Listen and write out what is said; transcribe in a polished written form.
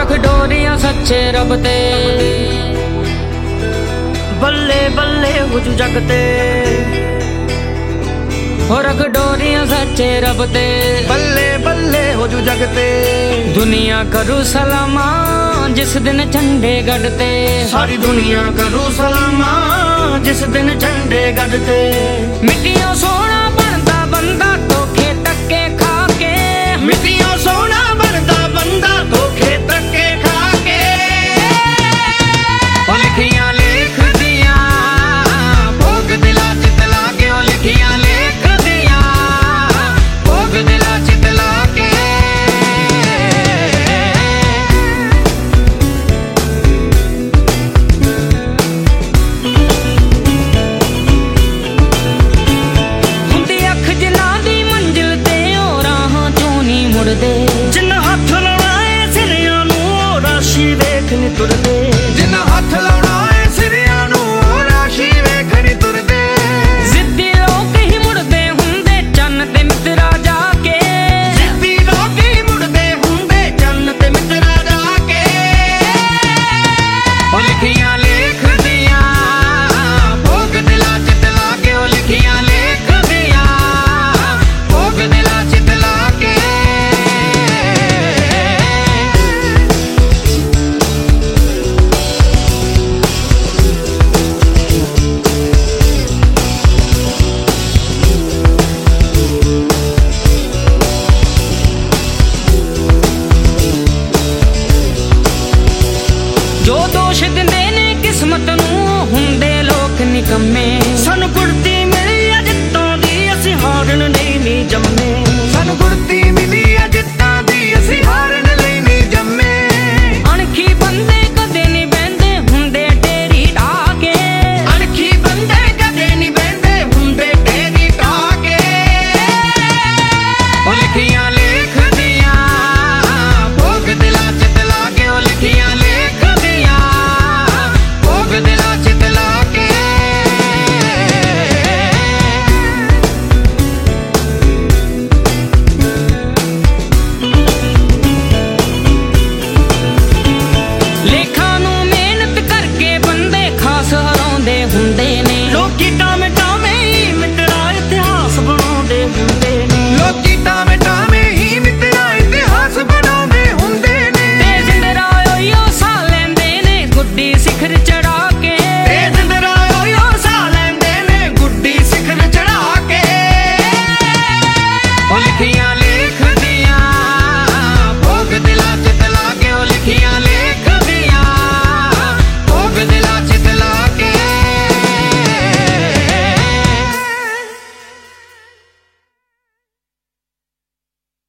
रख डोरियां सच्चे रब ते, बल्ले बल्ले हो जू जग ते। हो रख डोरियां सच्चे रब ते, बल्ले बल्ले हो जू जग ते। दुनिया करू सलामा जिस दिन झंडे गढ़ते, सारी दुनिया करू सलामा जिस दिन झंडे गढ़ते। मिट्टियों सोना बनदा बंदा धोखे धक्के खा के, मिट्टियों सोना बनदा बंदा धोखे धक्के खा के। ओ लिखियां लिख दिया भोग दिला चित लागे, ओ लिखियां लिख दिया भोग दिला चित लागे। हुंदी अख जिन्हां दी मंजिल ते ओ राहां चों नहीं मुड़दे, जिन्ना हथ लाउणा ऐ सिरियां नूं ओ राशि वेख नी तुरदे। जिन्ना हथ लाउणा ऐ सिरियां नूं ओ राशि वेख नी तुरदे। जिद्दी लोग ही मुड़दे हुंदे चन्न ते मित्तरा जाके, जिद्दी लोग ही मुड़दे हुंदे चन्न ते मित्तरा जाके। ओ लिखियां लिख दिया भोग दिला चित लागे, ओ लिखियां लिख दिया भोग दिला चित लागे। जो दोष दिंदे ने किस्मत नूं हुंदे लोक निकम्मे, सानू गुड़ती मिली अ जित्तों दी असीं हारन नहीं नी जम्मे। सानू गुड़ती मिली अ जित्तां दी असीं हारन नहीं नी जम्मे। अणखी बंदे कदे नहीं बहंदे हुंदे ढेरी ढाह के, अणखी बंदे कदे नहीं बहंदे हुंदे ढेरी ढाह के। ओ लिखियां लिख दिया भोग दिला चित लागे, ओ लिखियां लिख दिया भोग दिला चित लागे। लेखा नूं मेहनत करके बंदे खास हराउंदे हुंदे ने, लोकी टामे टामे ही मित्तरा इतिहास बनाउंदे हुंदे ने। लोकी टामे टामे ही मित्तरा इतिहास बनाउंदे हुंदे ने। ते जिंदरा ओयो सा लैंदे ने गुड्डी सिखर चढ़ा